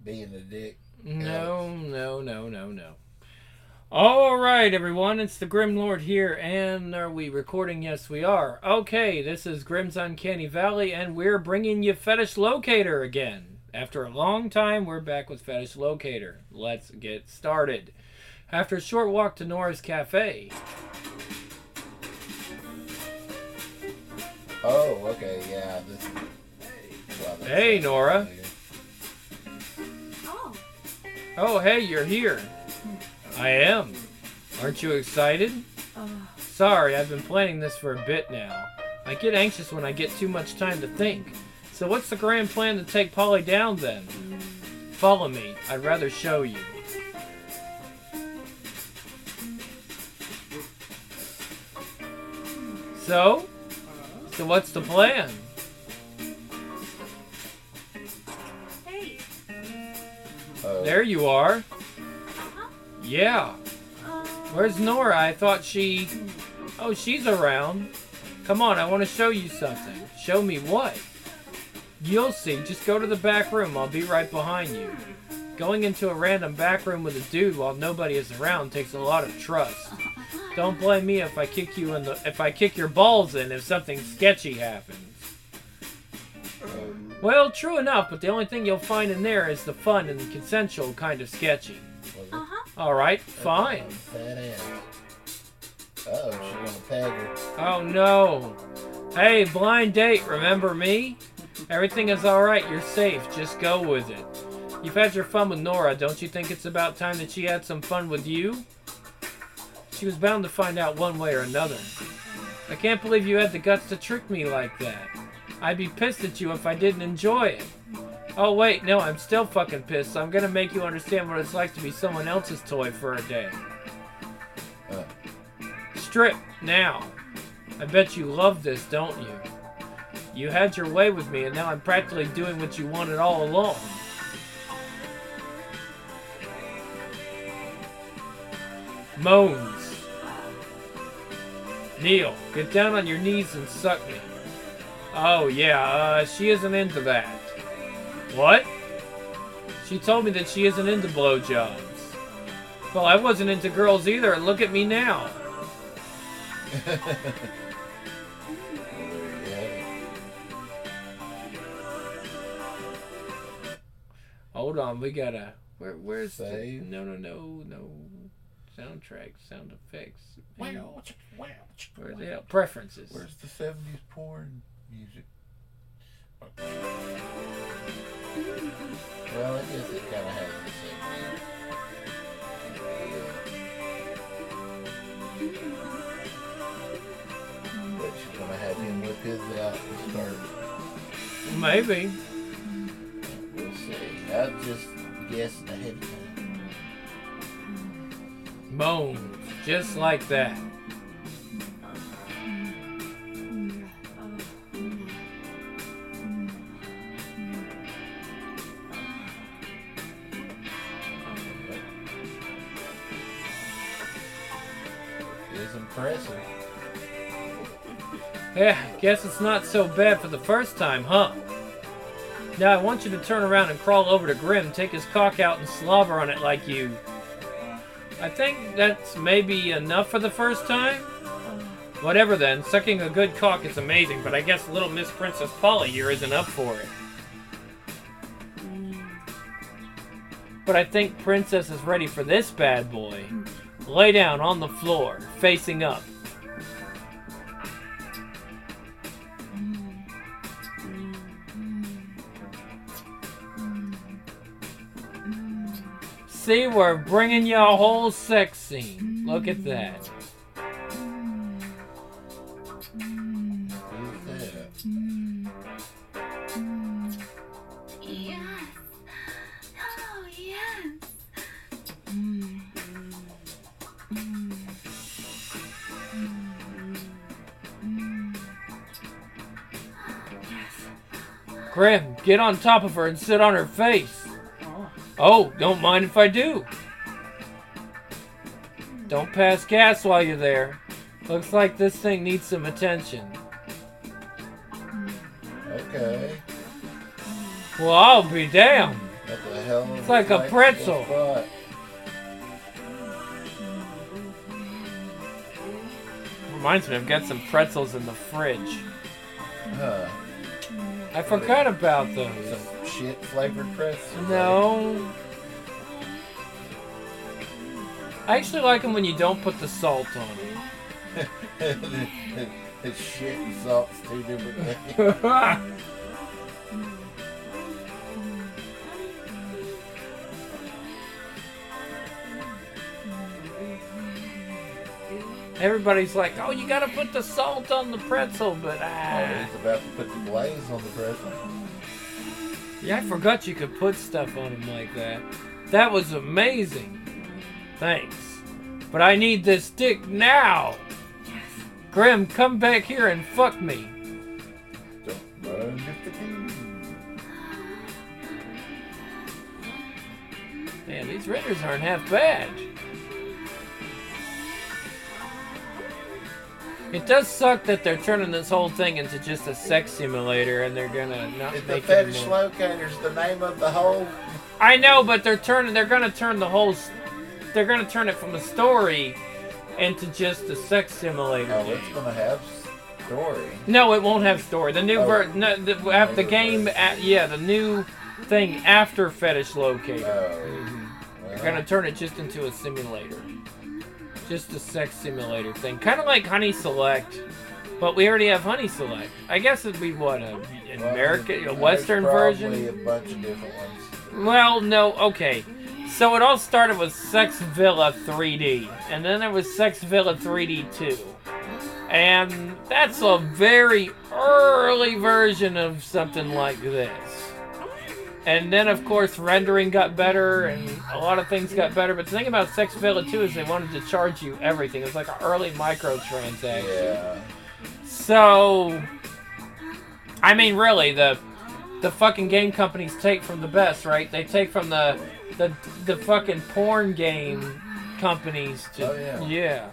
being a dick. No, no, no, no, no. All right, everyone, it's the Grim Lord here, and are we recording? Yes, we are. Okay, this is Grim's Uncanny Valley, and we're bringing you Fetish Locator again. After a long time, we're back with Fetish Locator. Let's get started. After a short walk to Nora's Cafe. Oh, okay, yeah. Hey, Nora. Oh. Oh, hey, you're here. I am. Aren't you excited? Sorry, I've been planning this for a bit now. I get anxious when I get too much time to think. So what's the grand plan to take Polly down then? Follow me. I'd rather show you. So what's the plan? Hey. There you are. Huh? Yeah. Where's Nora? I thought she... Oh, she's around. Come on, I want to show you something. Show me what? You'll see. Just go to the back room. I'll be right behind you. Going into a random back room with a dude while nobody is around takes a lot of trust. Don't blame me if I kick your balls in if something sketchy happens. Well, true enough, but the only thing you'll find in there is the fun and consensual kind of sketchy. Alright, fine. Fat ass. Uh-oh, she's gonna peg her. Oh no. Hey, blind date, remember me? Everything is alright, you're safe, just go with it. You've had your fun with Nora, don't you think it's about time that she had some fun with you? She was bound to find out one way or another. I can't believe you had the guts to trick me like that. I'd be pissed at you if I didn't enjoy it. Oh wait, no, I'm still fucking pissed, so I'm gonna make you understand what it's like to be someone else's toy for a day. Strip, now. I bet you love this, don't you? You had your way with me, and now I'm practically doing what you wanted all along. Moans. Neil, get down on your knees and suck me. Oh, yeah, she isn't into that. What? She told me that she isn't into blowjobs. Well, I wasn't into girls either, and look at me now. Hold on, we gotta... Where's Save? the... No. Soundtrack, sound effects. Where's the hell? Preferences. Where's the 70s porn music? Well, I guess it kind of has the same thing. But she's gonna have him whip his out and start. Maybe. We'll see. I'll just guess ahead of time. Moans. Just like that. It's impressive. Yeah, guess it's not so bad for the first time, huh? Now I want you to turn around and crawl over to Grim, take his cock out and slobber on it like you... I think that's maybe enough for the first time? Whatever then, sucking a good cock is amazing, but I guess little Miss Princess Polly here isn't up for it. But I think Princess is ready for this bad boy. Lay down on the floor, facing up. See, we're bringing you a whole sex scene. Look at that. Who's that? Yes. Oh, yes. Grim, get on top of her and sit on her face. Oh, don't mind if I do. Don't pass gas while you're there. Looks like this thing needs some attention. Okay. Well, I'll be damned. What the hell? It's like a pretzel. Spot. Reminds me, I've got some pretzels in the fridge. Huh. I forgot about those. Some shit flavored pretzels. No. I actually like them when you don't put the salt on them. It's shit and salt's two different things. Everybody's like, oh, you gotta put the salt on the pretzel, but Oh, he's about to put the glaze on the pretzel. yeah, I forgot you could put stuff on them like that. That was amazing. Thanks. But I need this stick now. Grim, come back here and fuck me. Don't burn the cookie. Man, these renders aren't half bad. It does suck that they're turning this whole thing into just a sex simulator, and they're gonna not The make it fetish more. locator's the name of the whole. I know, but they're gonna turn the whole. They're gonna turn it from a story into just a sex simulator. Oh, game. it's gonna have story. No, it won't have story. The new Oh. have the game. The new thing after Fetish Locator. Oh. They're gonna turn it just into a simulator, just a sex simulator thing, kind of like Honey Select. But we already have Honey Select. I guess it'd be what an American, a Western version. Probably a bunch of different ones. Well, no, okay. So it all started with Sex Villa 3D, and then there was Sex Villa 3D 2. And that's a very early version of something like this. And then, of course, rendering got better, and a lot of things got better. But the thing about Sex Villa 2 is they wanted to charge you everything. It was like an early microtransaction. Yeah. So, I mean, really, the fucking game companies take from the best, right? They take from the fucking porn game companies to Oh, yeah.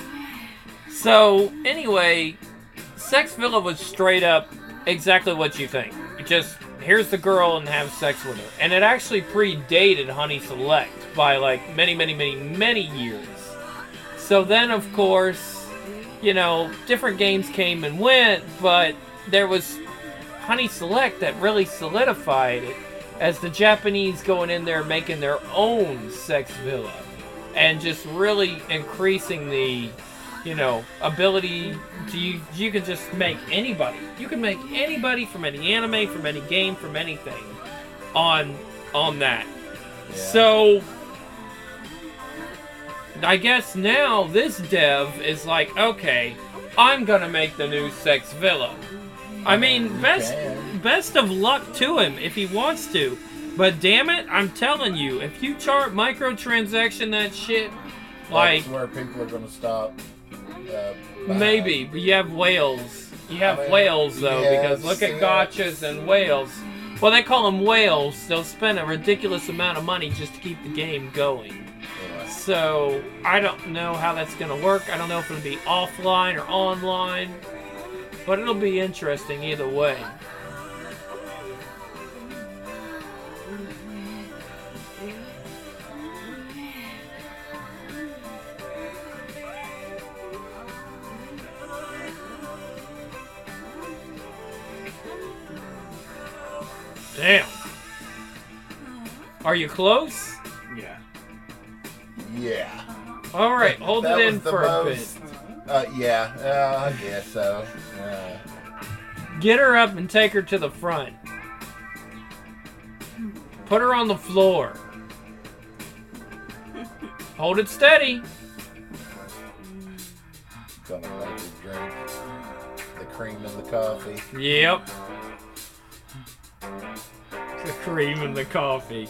So anyway, Sex Villa was straight up exactly what you think. Just here's the girl and have sex with her, and it actually predated Honey Select by like many years. So then, of course, you know, different games came and went, but there was Honey Select that really solidified it as the Japanese going in there making their own Sex Villa and just really increasing the, you know, ability to you can just make anybody. You can make anybody from any anime, from any game, from anything on that. Yeah. So I guess now this dev is like, okay, I'm gonna make the new Sex Villa. I mean, best of luck to him if he wants to. But damn it, I'm telling you, if you chart microtransaction that shit, like That's where people are gonna stop. maybe, but you have whales. You have I mean, whales though, yeah, because look at yeah. gotchas and whales. Well, they call them whales. They'll spend a ridiculous amount of money just to keep the game going. Yeah. So I don't know how that's gonna work. I don't know if it'll be offline or online, but it'll be interesting either way. Damn. Are you close? Yeah. Yeah. All right, hold That it in was the for a bit. most- yeah, I guess so. Get her up and take her to the front. Put her on the floor. Hold it steady. Gonna make her drink the cream in the coffee. Yep. The cream and the coffee.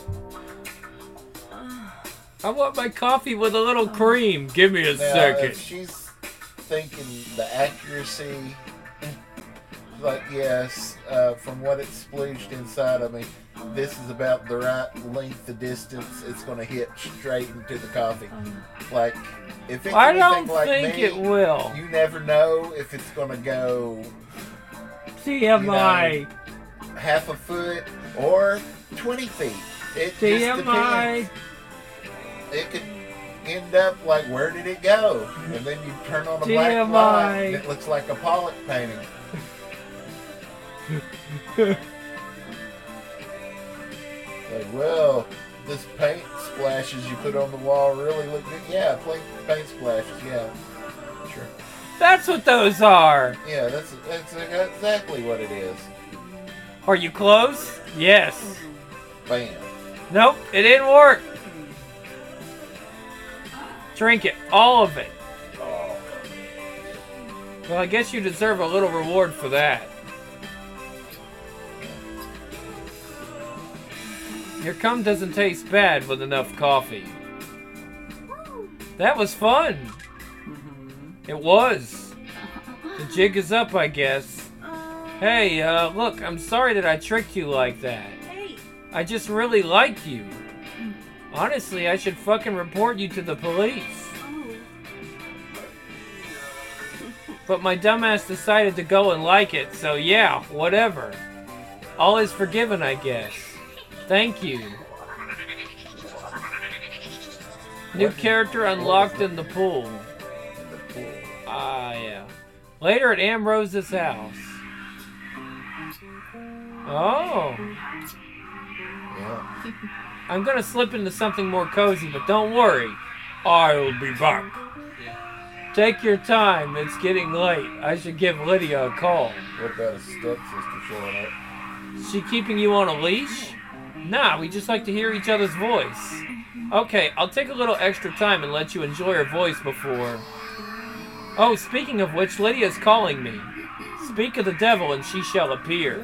I want my coffee with a little cream. Give me a Now, second. if she's thinking the accuracy, like, yes, from what it's splooged inside of me, this is about the right length of distance. It's going to hit straight into the coffee. Like, if it's I anything don't like think me, it will. you never know if it's going to go TMI. half a foot or 20 feet. It just TMI. depends. It could end up like, where did it go? And then you turn on a black TMI. light and it looks like a Pollock painting. Like, well, this paint splashes you put on the wall really look good. Yeah, paint splashes, yeah. Sure. That's what those are. Yeah, that's exactly what it is. Are you close? Yes. Bam. Nope, it didn't work. Drink it, all of it. Oh. Well, I guess you deserve a little reward for that. Your cum doesn't taste bad with enough coffee. That was fun. It was. The jig is up, I guess. Hey, look, I'm sorry that I tricked you like that. Hey. I just really like you. Honestly, I should fucking report you to the police. Oh. But my dumbass decided to go and like it, so yeah, whatever. All is forgiven, I guess. Thank you. New character unlocked in the pool. In the pool. Ah, yeah. Later at Ambrose's house. Oh. Yeah. I'm gonna slip into something more cozy, but don't worry. I'll be back. Take your time, it's getting late. I should give Lydia a call. What about a stepsister showing up? Is she keeping you on a leash? Nah, we just like to hear each other's voice. Okay, I'll take a little extra time and let you enjoy her voice before... Oh, speaking of which, Lydia's calling me. Speak of the devil and she shall appear.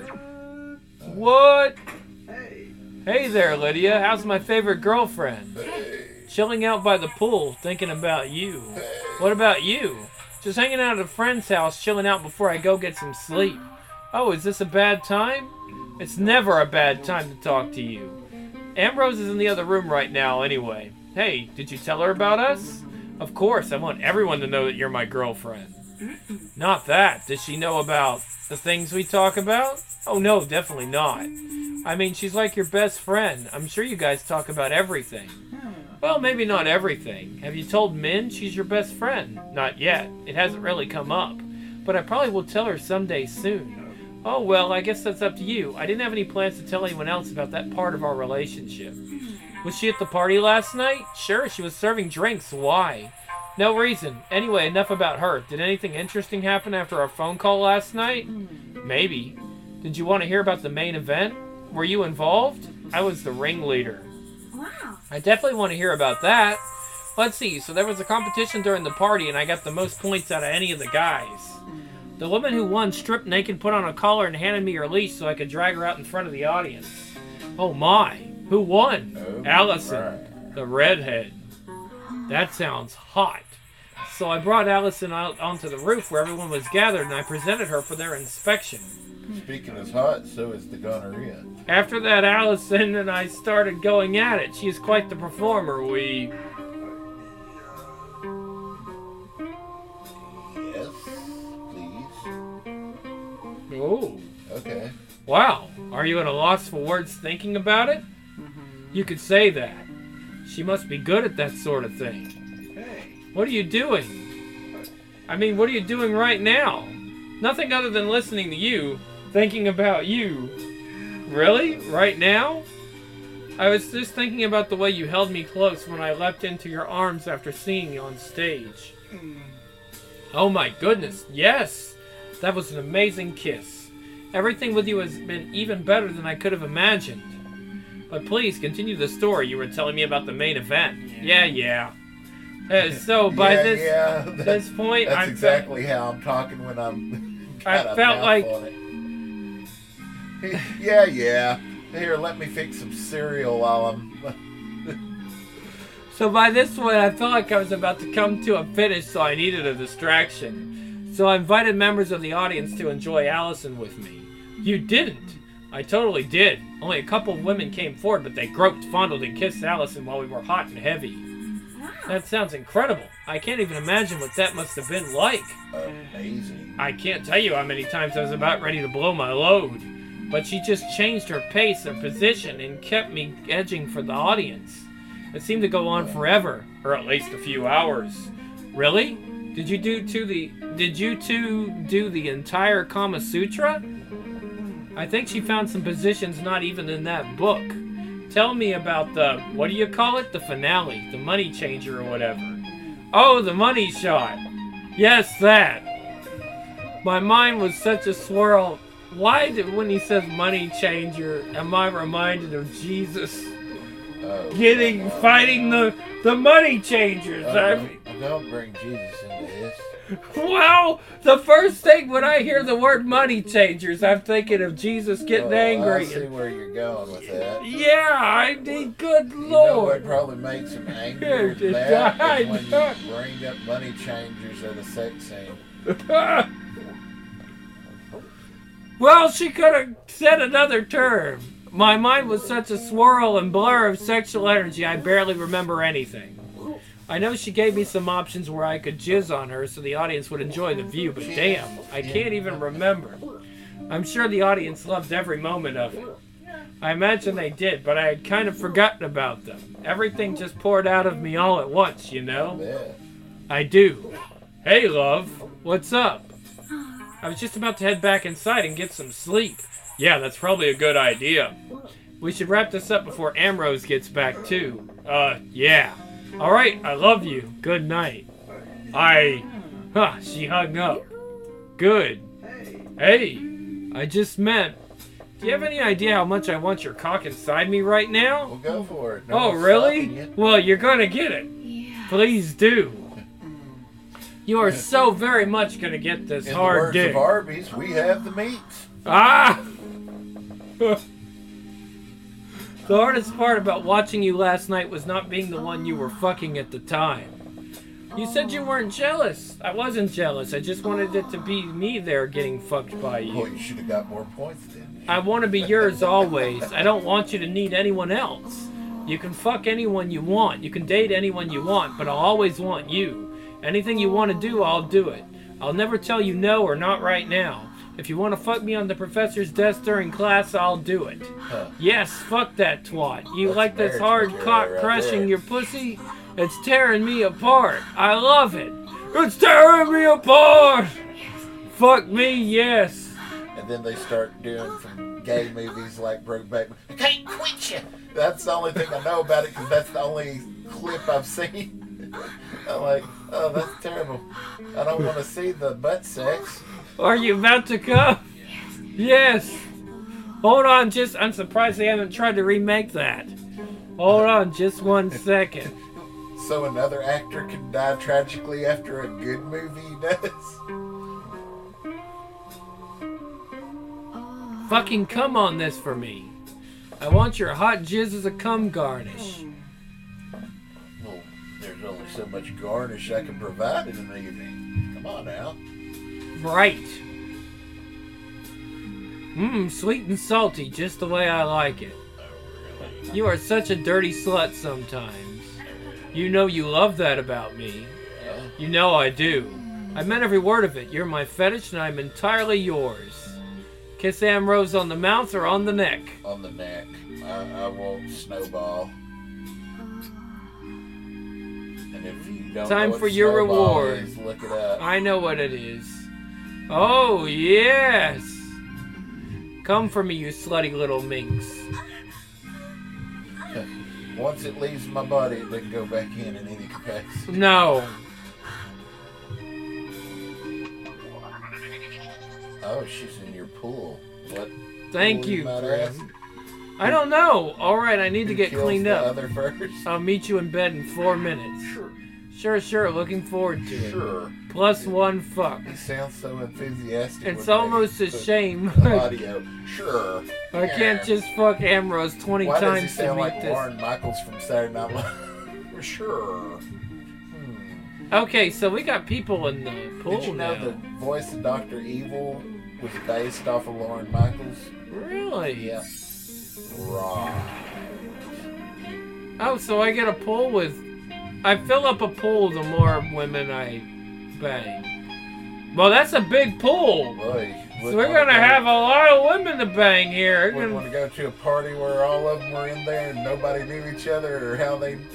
What? Hey there, Lydia. How's my favorite girlfriend? Chilling out by the pool, thinking about you. What about you? Just hanging out at a friend's house, chilling out before I go get some sleep. Oh, is this a bad time? It's never a bad time to talk to you. Ambrose is in the other room right now anyway. Hey, did you tell her about us? Of course, I want everyone to know that you're my girlfriend. Not that. Does she know about the things we talk about? Oh no, definitely not. I mean, she's like your best friend. I'm sure you guys talk about everything. Well, maybe not everything. Have you told Min she's your best friend? Not yet. It hasn't really come up. But I probably will tell her someday soon. Oh, well, I guess that's up to you. I didn't have any plans to tell anyone else about that part of our relationship. Was she at the party last night? Sure, she was serving drinks. Why? No reason. Anyway, enough about her. Did anything interesting happen after our phone call last night? Maybe. Did you want to hear about the main event? Were you involved? I was the ringleader. Wow. I definitely want to hear about that. Let's see. So there was a competition during the party, and I got the most points out of any of the guys. The woman who won stripped naked, put on a collar, and handed me her leash so I could drag her out in front of the audience. Oh my. Who won? Oh, Allison, right. the redhead. That sounds hot. So I brought Allison out onto the roof where everyone was gathered, and I presented her for their inspection. Speaking is hot, so is the gonorrhea. After that, Allison and I started going at it. She is quite the performer. Yes, please. Oh. Okay. Wow. Are you at a loss for words thinking about it? You could say that. She must be good at that sort of thing. Hey. What are you doing? I mean, what are you doing right now? Nothing other than listening to you, thinking about you. Really? Right now? I was just thinking about the way you held me close when I leapt into your arms after seeing you on stage. Oh my goodness, yes! That was an amazing kiss. Everything with you has been even better than I could have imagined. But please, continue the story you were telling me about the main event. Yeah. So, by this point, That's exactly how I'm talking when I'm got I a felt mouth like... on it. Yeah. Here, let me fix some cereal while I'm... So by this point, I felt like I was about to come to a finish, so I needed a distraction. So I invited members of the audience to enjoy Allison with me. You didn't. I totally did. Only a couple of women came forward, but they groped, fondled, and kissed Allison while we were hot and heavy. That sounds incredible. I can't even imagine what that must have been like. Amazing. I can't tell you how many times I was about ready to blow my load. but she just changed her pace and position and kept me edging for the audience. It seemed to go on forever, or at least a few hours. Really? Did you two do the entire Kama Sutra? I think she found some positions not even in that book. Tell me about the, what do you call it? The finale, the money changer or whatever. Oh, the money shot. Yes, that. My mind was such a swirl. Why did, when he says money changer, am I reminded of Jesus fighting the money changers? Don't bring Jesus into this. Well, the first thing when I hear the word money changers, I'm thinking of Jesus getting angry. I see where you're going with that. Yeah, I mean, good You know what Lord. probably makes him angry with that is when you bring up money changers at a sex scene. Well, she could have said another term. My mind was such a swirl and blur of sexual energy, I barely remember anything. I know she gave me some options where I could jizz on her so the audience would enjoy the view, but damn, I can't even remember. I'm sure the audience loved every moment of it. I imagine they did, but I had kind of forgotten about them. Everything just poured out of me all at once, you know? Yeah. I do. Hey, love, what's up? I was just about to head back inside and get some sleep. Yeah, that's probably a good idea. We should wrap this up before Ambrose gets back too. Yeah. Alright, I love you. Good night. She hung up. Good. Hey, I just meant, do you have any idea how much I want your cock inside me right now? Well, go for it. No Oh, one's really? stopping you. Well, you're gonna get it. Yeah. Please do. You are so very much gonna get this In hard the words dick. of Arby's, we have the meats. Ah! The hardest part about watching you last night was not being the one you were fucking at the time. You said you weren't jealous. I wasn't jealous. I just wanted it to be me there getting fucked by Well, you. you should have got more points then. I want to be yours always. I don't want you to need anyone else. You can fuck anyone you want. You can date anyone you want, but I'll always want you. Anything you want to do, I'll do it. I'll never tell you no or not right now. If you want to fuck me on the professor's desk during class, I'll do it. Huh. Yes, fuck that twat. You That's like this marriage hard material cock right crushing there. your pussy? It's tearing me apart. I love it. It's tearing me apart. Fuck me, yes. And then they start doing some gay movies like Brokeback. I can't quit you. That's the only thing I know about it because that's the only clip I've seen. I'm like, oh, that's terrible. I don't want to see the butt sex. Are you about to come? Yes. Hold on, I'm surprised they haven't tried to remake that. Hold on, just 1 second. So another actor can die tragically after a good movie he does. Fucking come on this for me. I want your hot jizz as a cum garnish. Well, there's only so much garnish I can provide in an evening. Come on now. Right. Sweet and salty, just the way I like it. Oh, really? You are such a dirty slut sometimes. You know you love that about me. Yeah. You know I do. I meant every word of it. You're my fetish and I'm entirely yours. Kiss Ambrose on the mouth or on the neck? On the neck. I won't snowball. And if you don't Time know what for your snowball reward. is, look it up. I know what it is. Oh, yes. Come for me, you slutty little minx. Once it leaves my body, it doesn't go back in any capacity. No. Oh, she's in your pool. What? Thank pool you, might Grim. ask? I don't know. Alright, I need to Who get kills cleaned the up. other first? I'll meet you in bed in 4 minutes. Sure. Looking forward to it. Sure. Plus 1 fuck. He sounds so enthusiastic. It's when almost they a put shame. the audio. Sure. I can't just fuck Ambrose 20 Why does he times to sound meet like this. Warren Michaels from Saturday Night Live? Sure. Okay, so we got people in the pool Did you know now. the voice of Dr. Evil was based off of Lauren Michaels? Really? Yeah. Right. Oh, so I get a pool with... I fill up a pool the more women I bang. Well, that's a big pool. Boy. So we're gonna have a lot of women to bang here. We're Wouldn't gonna- want to go to a party where all of them were in there and nobody knew each other or how they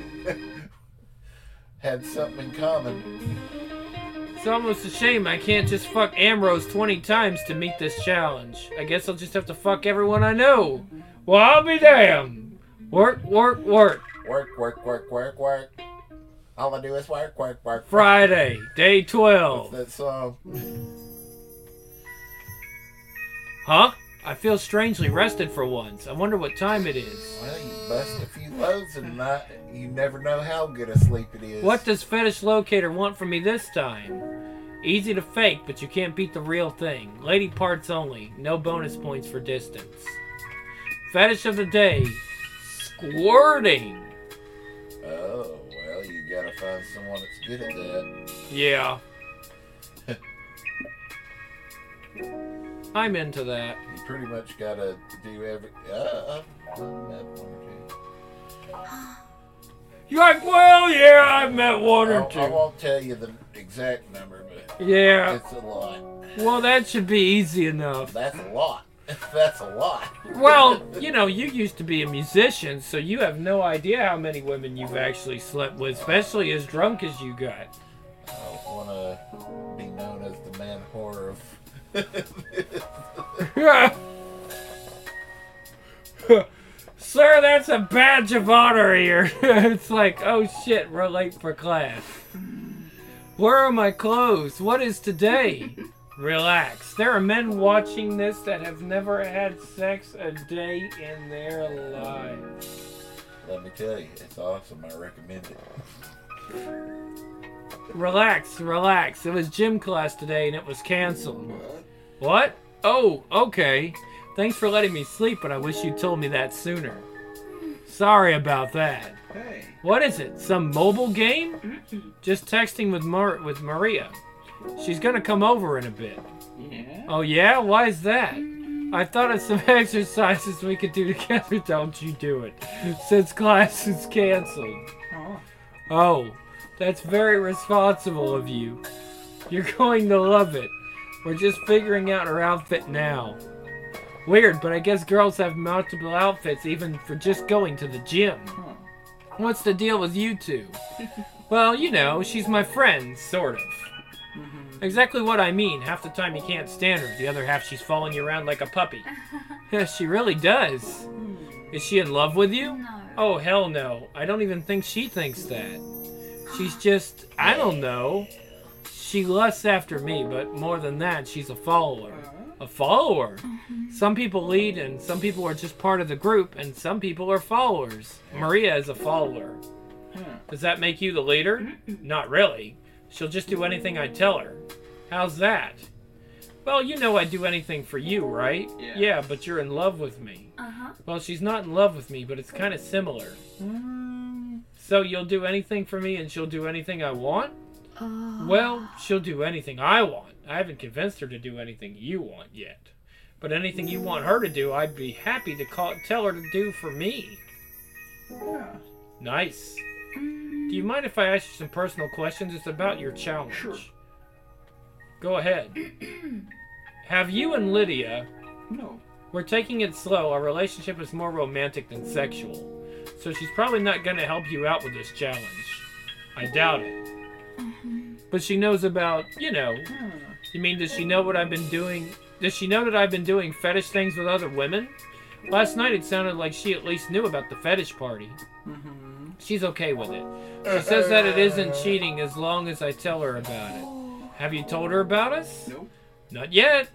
had something in common. It's almost a shame I can't just fuck Ambrose 20 times to meet this challenge. I guess I'll just have to fuck everyone I know. Well, I'll be damned. Work, work, work. Work, work, work, work, work. All I do is work, work, work. Friday, day 12. That song. Huh? I feel strangely rested for once. I wonder what time it is. Well, you bust a few loads and not, you never know how good a sleep it is. What does Fetish Locator want from me this time? Easy to fake, but you can't beat the real thing. Lady parts only. No bonus points for distance. Fetish of the day. Squirting. Oh, well, you gotta find someone that's good at that. Yeah. I'm into that. You pretty much gotta do every. I've met one or two. You're like, well, yeah, I've met one or I two. won't tell you the exact number, but Yeah. it's a lot. Well, that should be easy enough. That's a lot. That's a lot. Well, you know, you used to be a musician, so you have no idea how many women you've actually slept with, especially as drunk as you got. I don't want to be known as the man whore of. Sir, that's a badge of honor here. It's like, oh shit, we're late for class. Where are my clothes? What is today? Relax. There are men watching this that have never had sex a day in their lives. Let me tell you, it's awesome. I recommend it. Relax, relax. It was gym class today and it was canceled. What? Oh, okay. Thanks for letting me sleep, but I wish you told me that sooner. Sorry about that. Hey. What is it? Some mobile game? Just texting with Maria. She's gonna come over in a bit. Yeah. Oh yeah? Why is that? I thought of some exercises we could do together. Don't you do it. Since class is canceled. Oh, that's very responsible of you. You're going to love it. We're just figuring out her outfit now. Weird, but I guess girls have multiple outfits even for just going to the gym. What's the deal with you two? Well, you know, she's my friend, sort of. Exactly what I mean. Half the time you can't stand her. The other half she's following you around like a puppy. She really does. Is she in love with you? No. Oh, hell no. I don't even think she thinks that. She's just, I don't know. She lusts after me, but more than that, she's a follower. A follower? Some people lead and some people are just part of the group and some people are followers. Maria is a follower. Does that make you the leader? Not really. She'll just do anything I tell her. How's that? Well, you know I'd do anything for you, right? Yeah, but you're in love with me. Well, she's not in love with me, but it's kind of similar. So you'll do anything for me and she'll do anything I want? Well, she'll do anything I want. I haven't convinced her to do anything you want yet. But anything you want her to do, I'd be happy to tell her to do for me. Nice. Do you mind if I ask you some personal questions? It's about your challenge. Sure. Go ahead. Have you and Lydia... No. We're taking it slow. Our relationship is more romantic than sexual. So she's probably not going to help you out with this challenge. I doubt it. But she knows about, you know... You mean, does she know what I've been doing? Does she know that I've been doing fetish things with other women? Last night it sounded like she at least knew about the fetish party. She's okay with it. She says that it isn't cheating as long as I tell her about it. Have you told her about us? Nope. Not yet.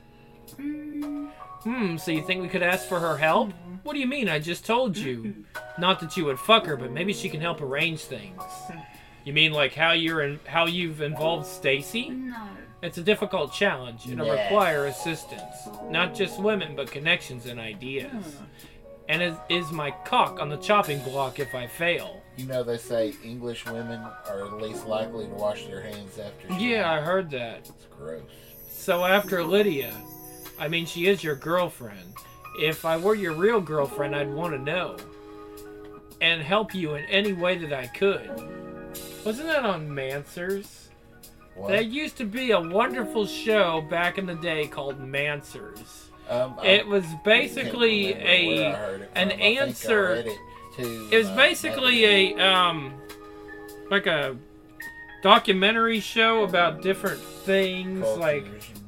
So you think we could ask for her help? What do you mean? I just told you. Not that you would fuck her, but maybe she can help arrange things. You mean like how you've involved Stacy? No. It's a difficult challenge. It'll Yeah. require assistance. Not just women, but connections and ideas. And it is my cock on the chopping block if I fail. You know they say English women are least likely to wash their hands after. Yeah, I heard that. It's gross. So after Lydia, I mean, she is your girlfriend. If I were your real girlfriend, I'd want to know. And help you in any way that I could. Wasn't that on Mansers? What? There used to be a wonderful show back in the day called Mansers. I It was can't basically remember where I heard it an from. I think I answer. read it too, It was basically like a documentary show about different things, like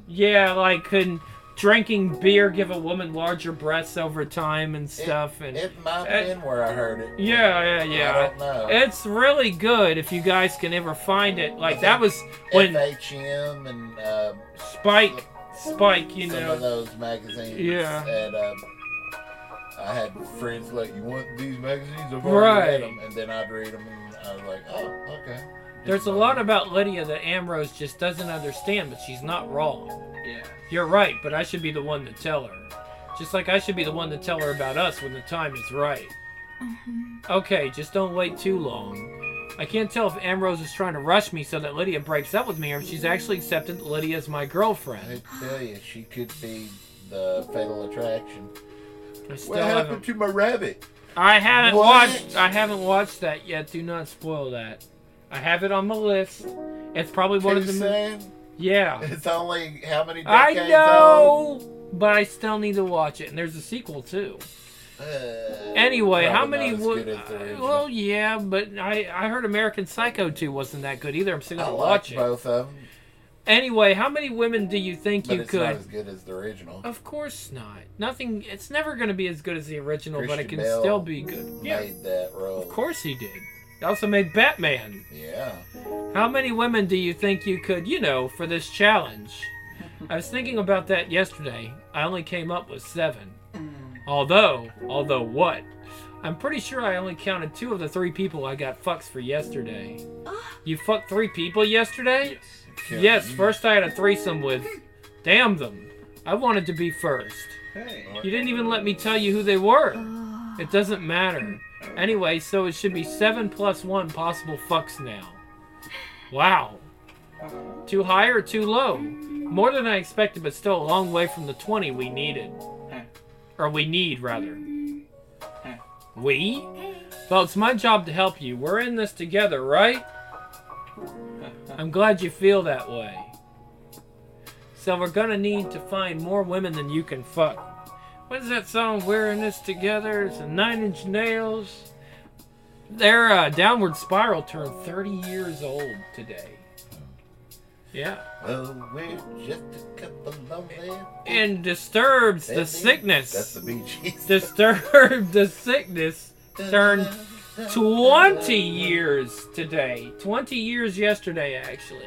drinking beer give a woman larger breasts over time and stuff, and it might have been where I heard it. yeah. I don't know. It's really good if you guys can ever find it. Like that was when FHM and Spike, you some know. of those magazines. Yeah. And I had friends like, "You want these magazines?" I've already Right. read them, and then I'd read them, and I was like, "Oh, okay." There's a lot about Lydia that Ambrose just doesn't understand, but she's not wrong. Yeah. You're right, but I should be the one to tell her. Just like I should be the one to tell her about us when the time is right. Okay, just don't wait too long. I can't tell if Ambrose is trying to rush me so that Lydia breaks up with me, or if she's actually accepted that Lydia is my girlfriend. I tell you, she could be the fatal attraction. I still What haven't. happened to my rabbit? I haven't What? watched. I haven't watched that yet. Do not spoil that. I have it on my list. It's probably one of Too the. soon? Yeah. It's only how many I decades know, but I still need to watch it, and there's a sequel too. old? Anyway, how Probably many not as would? good as the original. Well, yeah, but I heard American Psycho 2 wasn't that good either. I'm still I gonna like watch it. both of them, Anyway, how many women do you think but you it's could? not as good as the original. Of course not. Nothing. It's never gonna be as good as the original, but it Christian can Bale still be good. Yeah, Made that role. of course he did. He also made Batman. Yeah. How many women do you think you could, for this challenge? I was thinking about that yesterday. I only came up with 7. Although what? I'm pretty sure I only counted 2 of the 3 people I got fucks for yesterday. You fucked 3 people yesterday? Yes. Yes, first I had a threesome with... Damn them. I wanted to be first. Hey. You didn't even let me tell you who they were. It doesn't matter. Anyway, so it should be 7 plus 1 possible fucks now. Wow. Too high or too low? More than I expected, but still a long way from the 20 we needed. Or we need, rather. We? Well, it's my job to help you. We're in this together, right? I'm glad you feel that way. So we're gonna need to find more women than you can fuck. What is that song? We're in this together. It's a 9 Inch Nails. Their Downward Spiral turned 30 years old today. Yeah. Well, we're just a couple lonely. And Disturbed's The That's Sickness. the Bee Gees. Disturbed The Sickness turned 20 years today. 20 years yesterday, actually.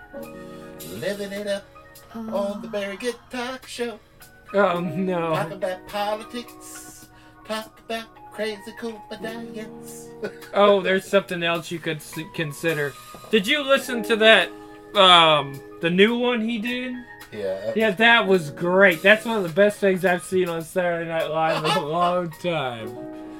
Living it up on the Barry Good Talk Show. Oh, Talk no. about politics. Talk about crazy cool medallions. Oh, there's something else you could consider. Did you listen to that, the new one he did? Yeah. Yeah, that was great. That's one of the best things I've seen on Saturday Night Live in a long time.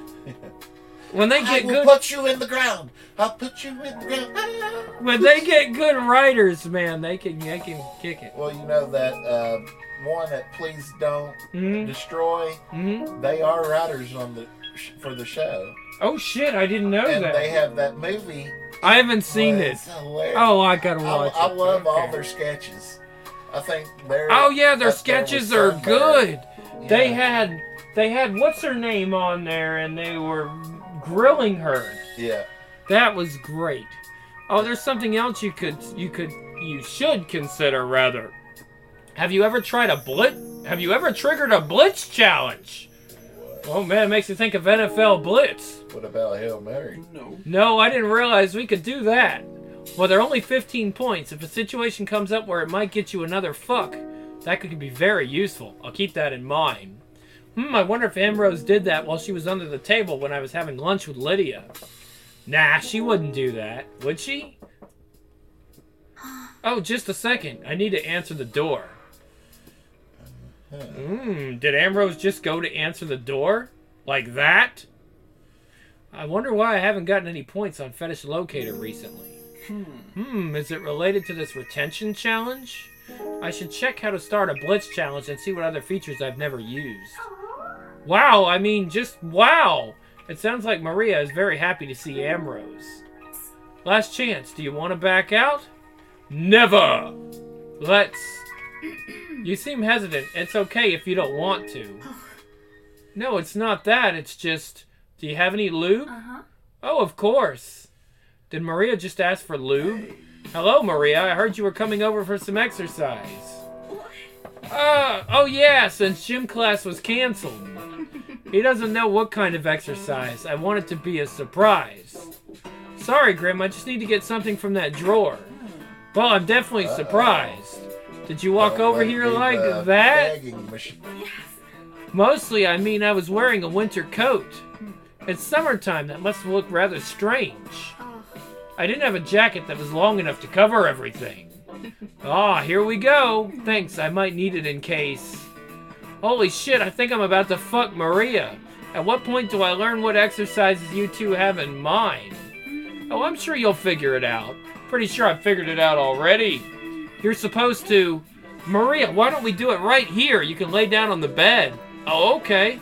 When they I get will good, put you in the ground. I'll put you in the ground. when they get good writers, man, they can kick it. Well, you know that one that Please Don't Mhm. Destroy. Mhm. They are writers on for the show, Oh shit, I didn't know and that. they have that movie. I haven't seen Well, it. it's hilarious. Oh, I gotta watch I it. love all Okay. their sketches. I think they're. Oh yeah, their up there with sketches are Sunbird. good. They Yeah. had what's her name on there, and they were grilling her. Yeah. That was great. Oh, there's something else you should consider rather. Have you ever tried a blitz? Have you ever triggered a blitz challenge? Oh man, it makes me think of NFL Blitz. What about Hail Mary? No. No, I didn't realize we could do that. Well, they're only 15 points. If a situation comes up where it might get you another fuck, that could be very useful. I'll keep that in mind. I wonder if Ambrose did that while she was under the table when I was having lunch with Lydia. Nah, she wouldn't do that, would she? Oh, just a second. I need to answer the door. Did Ambrose just go to answer the door? Like that? I wonder why I haven't gotten any points on Fetish Locator recently. Is it related to this retention challenge? I should check how to start a Blitz challenge and see what other features I've never used. Wow, I mean, just wow! It sounds like Maria is very happy to see Ambrose. Last chance, do you want to back out? Never! Let's... You seem hesitant. It's okay if you don't want to. No, it's not that. It's just... Do you have any lube? Uh-huh. Oh, of course. Did Maria just ask for lube? Hello, Maria. I heard you were coming over for some exercise. Oh yeah, since gym class was canceled. He doesn't know what kind of exercise. I want it to be a surprise. Sorry, Grim. I just need to get something from that drawer. Well, I'm definitely surprised. Did you walk over here like that? Bagging machine. Mostly, I mean, I was wearing a winter coat. It's summertime. That must look rather strange. I didn't have a jacket that was long enough to cover everything. Ah, here we go. Thanks, I might need it in case. Holy shit, I think I'm about to fuck Maria. At what point do I learn what exercises you two have in mind? Oh, I'm sure you'll figure it out. Pretty sure I've figured it out already. You're supposed to... Maria, why don't we do it right here? You can lay down on the bed. Oh, okay.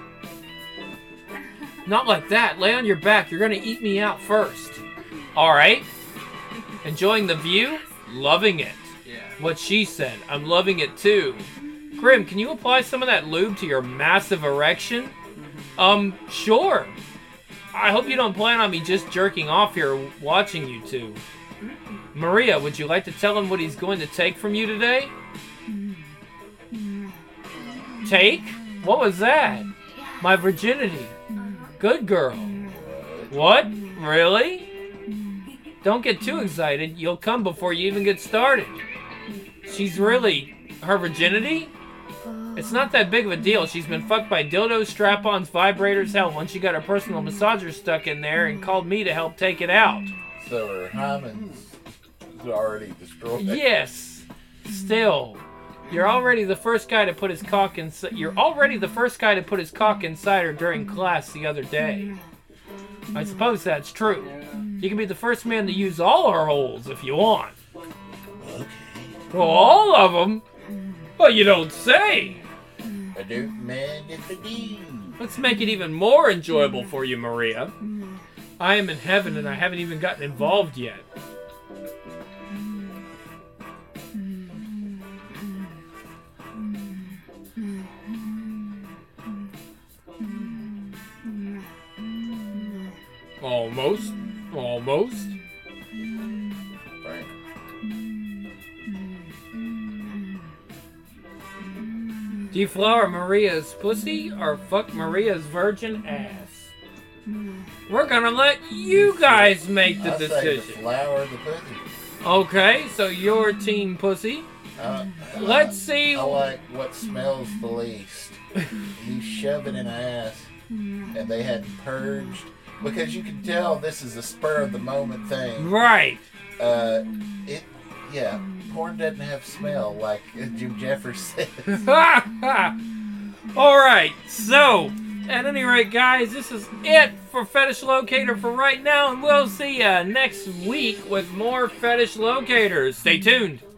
Not like that. Lay on your back. You're gonna eat me out first. Alright. Enjoying the view? Loving it. Yeah. What she said. I'm loving it too. Grim, can you apply some of that lube to your massive erection? Sure. I hope you don't plan on me just jerking off here watching you two. Maria, would you like to tell him what he's going to take from you today? Take? What was that? My virginity. Good girl. What? Really? Don't get too excited. You'll come before you even get started. She's really... Her virginity? It's not that big of a deal. She's been fucked by dildos, strap-ons, vibrators. Hell, once she got her personal massager stuck in there and called me to help take it out. So her hymen's already destroyed. Yes. Still, you're already the first guy to put his cock inside. You're already the first guy to put his cock inside her during class the other day. I suppose that's true. You can be the first man to use all her holes if you want. Okay. Well, all of them? Well, you don't say. I don't mind if I do. Let's make it even more enjoyable for you, Maria. I am in heaven and I haven't even gotten involved yet. Almost. Almost. Right. Deflower Maria's pussy or fuck Maria's virgin ass? We're gonna let you guys make the I say to decision. flower the pussy. Okay, so you're team pussy. Let's see. I like what smells the least. You shove it in the ass, and they hadn't purged. Because you can tell this is a spur of the moment thing. Right. Yeah, porn doesn't have smell like Jim Jeffers says. Alright, so, at any rate, guys, this is it for Fetish Locator for right now, and we'll see ya next week with more Fetish Locators. Stay tuned.